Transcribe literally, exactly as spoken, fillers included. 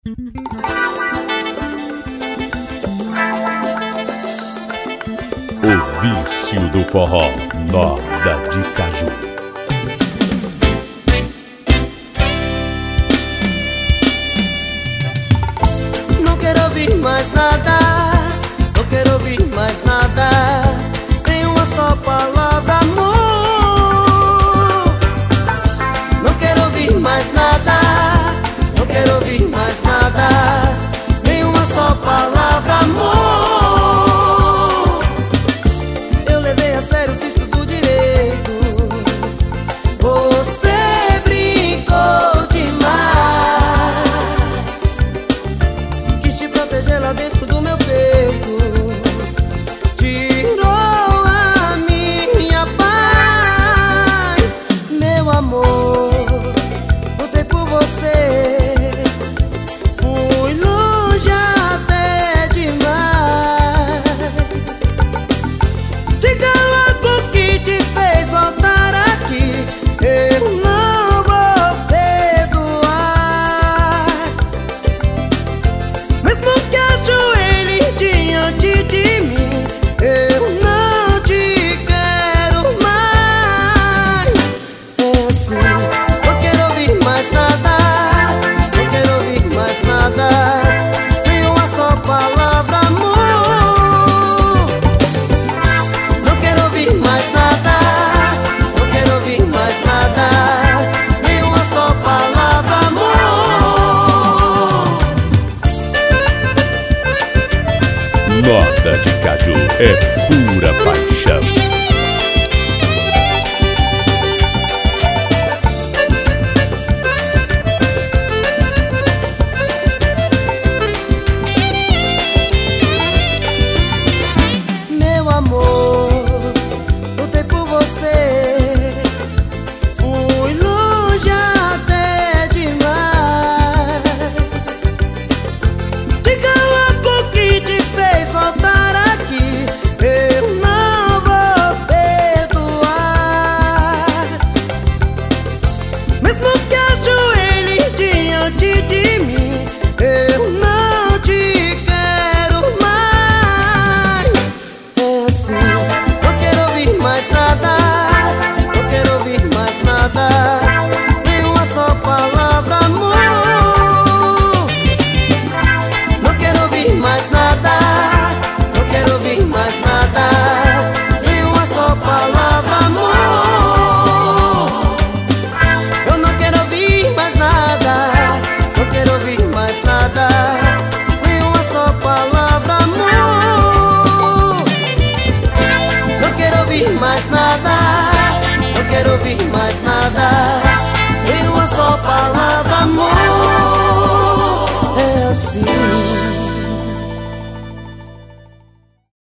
O vício do forró, Norda de Caju. Não quero ouvir mais nada, não quero ouvir mais nada. Tem uma só palavra, amor. Não quero ouvir mais nada, não quero ouvir mais nada. Tem uma só palavra, amor. Eu levei a sério, fiz tudo direito. Você brincou demais. Quis te proteger lá dentro do meu peito. Tirou a minha paz. Meu amor, lutei por você. Fui longe até demais. Diga logo o que te fez voltar aqui. Eu não vou perdoar. Mesmo que ajoelhe diante de mim, eu não te quero mais. É assim, não quero ouvir mais nada, não quero ouvir mais nada. Nem uma só palavra, amor. Não quero ouvir mais nada, não quero ouvir mais nada. Nem uma só palavra, amor. Norda de Caju é pura paixão. Meu amor, lutei por você. Fui longe até demais. Diga logo o que te fez voltar aqui. Eu não vou perdoar. Mesmo que ajoelhe diante de mim, eu não te quero mais. É assim, não quero ouvir mais nada, não quero ouvir mais nada. Nem uma só palavra, amor. Não quero ouvir mais nada, não quero ouvir mais nada. Nem uma só palavra, amor. Eu não quero ouvir mais nada, não quero ouvir mais nada. Nem uma só palavra, amor. Não quero ouvir mais nada, não quero ouvir mais nada. Nem uma só palavra, amor. É assim.